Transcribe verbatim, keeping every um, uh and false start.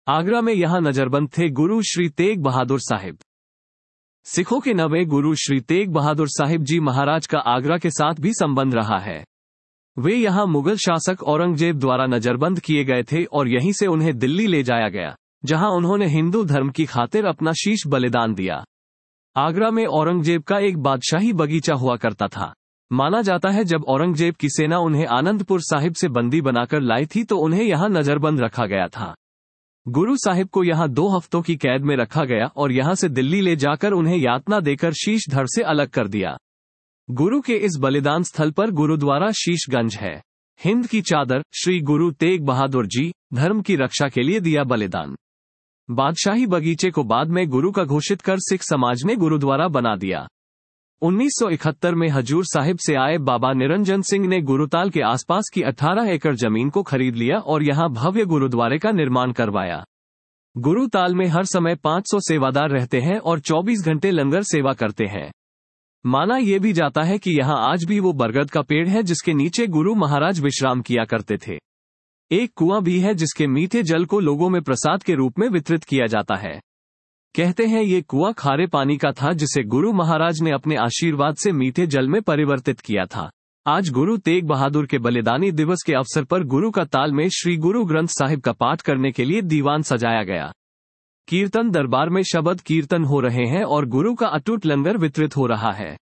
आगरा में यहाँ नजरबंद थे गुरु श्री तेग बहादुर साहिब। सिखों के नवे गुरु श्री तेग बहादुर साहिब जी महाराज का आगरा के साथ भी संबंध रहा है। वे यहाँ मुगल शासक औरंगजेब द्वारा नजरबंद किए गए थे और यहीं से उन्हें दिल्ली ले जाया गया, जहां उन्होंने हिंदू धर्म की खातिर अपना शीश बलिदान दिया। आगरा में औरंगजेब का एक बादशाही बगीचा हुआ करता था। माना जाता है जब औरंगजेब की सेना उन्हें आनंदपुर साहिब से बंदी बनाकर लाई थी तो उन्हें यहाँ नजरबंद रखा गया था। गुरु साहिब को यहाँ दो हफ्तों की कैद में रखा गया और यहाँ से दिल्ली ले जाकर उन्हें यातना देकर शीश धड़ से अलग कर दिया। गुरु के इस बलिदान स्थल पर गुरुद्वारा शीशगंज है। हिंद की चादर श्री गुरु तेग बहादुर जी धर्म की रक्षा के लिए दिया बलिदान। बादशाही बगीचे को बाद में गुरु का घोषित कर सिख समाज ने गुरुद्वारा बना दिया। उन्नीस सौ इकहत्तर में हजूर साहिब से आए बाबा निरंजन सिंह ने गुरुताल के आसपास की अठारह एकड़ जमीन को खरीद लिया और यहाँ भव्य गुरुद्वारे का निर्माण करवाया। गुरुताल में हर समय पाँच सौ सेवादार रहते हैं और चौबीस घंटे लंगर सेवा करते हैं। माना यह भी जाता है कि यहाँ आज भी वो बरगद का पेड़ है जिसके नीचे गुरु महाराज विश्राम किया करते थे। एक कुआं भी है जिसके मीठे जल को लोगों में प्रसाद के रूप में वितरित किया जाता है। कहते हैं ये कुआं खारे पानी का था जिसे गुरु महाराज ने अपने आशीर्वाद से मीठे जल में परिवर्तित किया था। आज गुरु तेग बहादुर के बलिदानी दिवस के अवसर पर गुरु का ताल में श्री गुरु ग्रंथ साहिब का पाठ करने के लिए दीवान सजाया गया। कीर्तन दरबार में शबद कीर्तन हो रहे हैं और गुरु का अटूट लंगर वितरित हो रहा है।